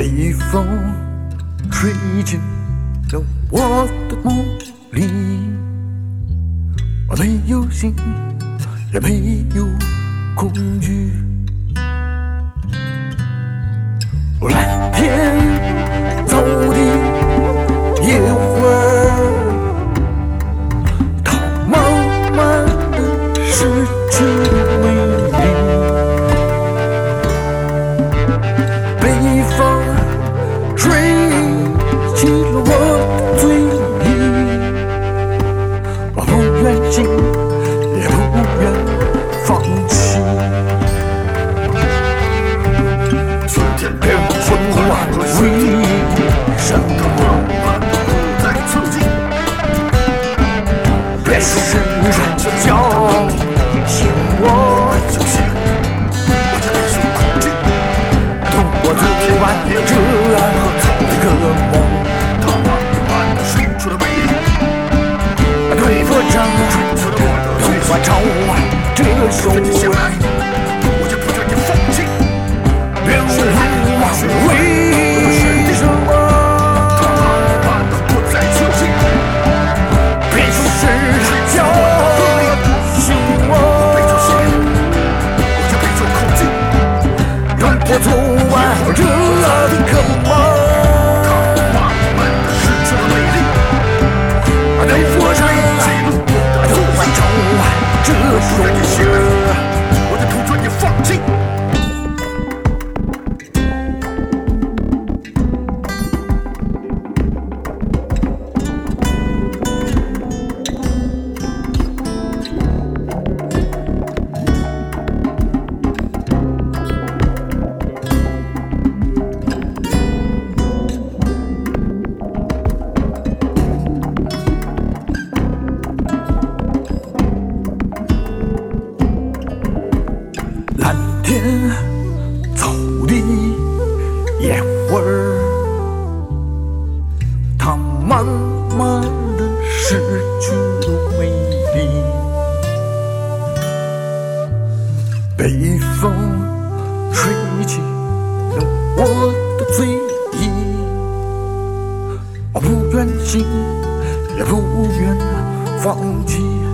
北风吹进了我的梦里，我没有心，也没有恐惧。蓝天草地野花，它慢慢地失去了美丽。北风吹起了我的醉意，我不愿醒，也不愿放弃。春天变春晚为什么不再曾经？别是人叫醒我，同我走完这个梦。对我唱，对我唱这首我就不愿意放弃。别问我为什么不再前进，别是叫醒我，我就别做口径，让我走完这个梦。对我唱，对我唱这首歌，我就不准你放弃。蓝天草地野花儿，它慢慢地失去了美丽。北风吹起了我的醉意，我不愿醒，也不愿放弃。